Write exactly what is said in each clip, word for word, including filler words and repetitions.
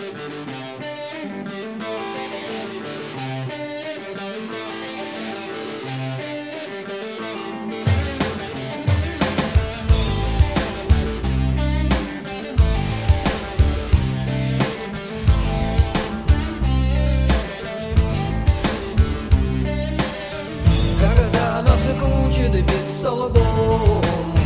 Когда нас окучит бесолобом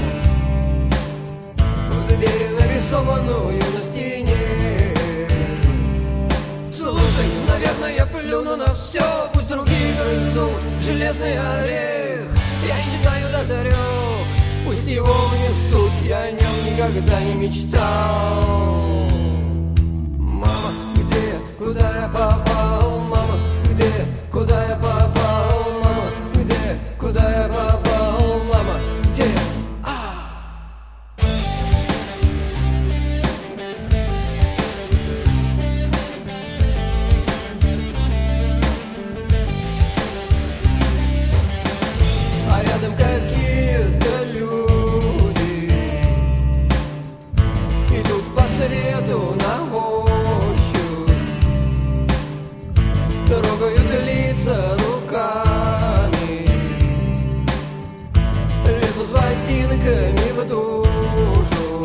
в двери, нарисованную на стене. Слушай, наверное, я плюну на все, пусть другие грызут железный орех. Я считаю до трех, пусть его унесут, я о нем никогда не мечтал. Мама, где я, куда я попал? Мама, где я, куда я попал? Мама, где я, куда я попал? Мама, где я? А рядом какие-то люди идут по свету на ощупь, трогают лица руками, лезут с ботинками в душу,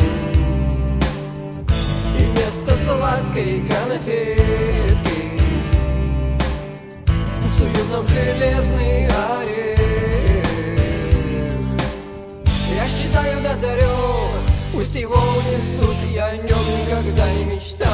и вместо сладкой конфетки суют нам железный орех. Я считаю до трех, пусть его унесут, я о нем никогда не мечтал.